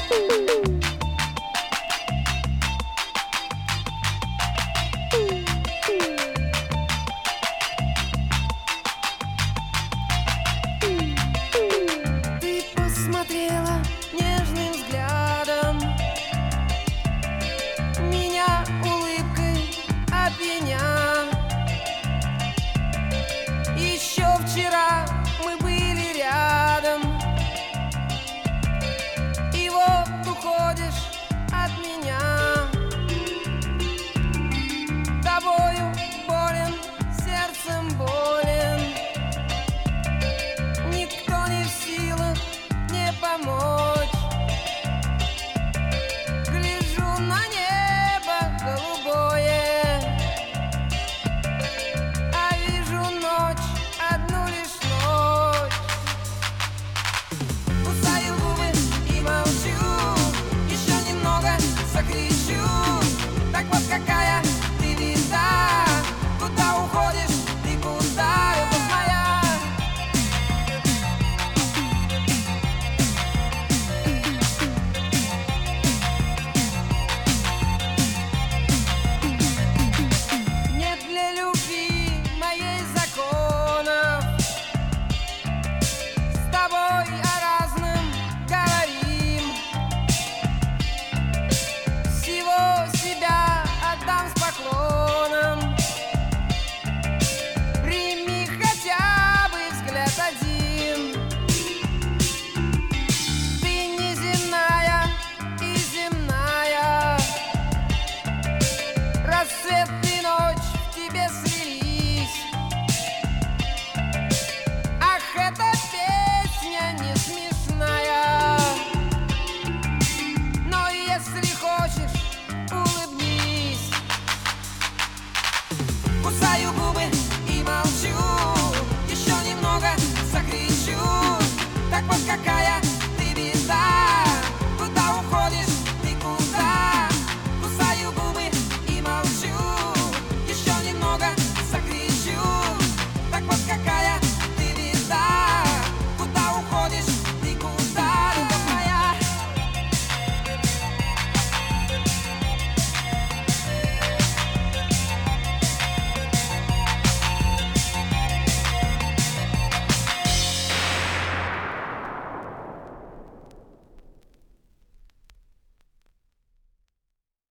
Ты посмотрела нежным взглядом, меня улыбкой опьяня. Еще вчера мы были рядом, и вот уходишь от меня. Тобою болен, сердцем болен, никто не в силах мне помочь. Гляжу на небо голубое, а вижу ночь, одну лишь ночь. Кусаю губы и молчу, еще немного закричу. Так вот какая ты везда, куда уходишь, ты куда, любовь моя? Нет для любви моей законов, с тобой о разном говорим. Всего себя отдам с поклоном, прими хотя бы взгляд один. Ты неземная и земная, рассвет и ночь в тебе слились. Ах, эта песня не смешная.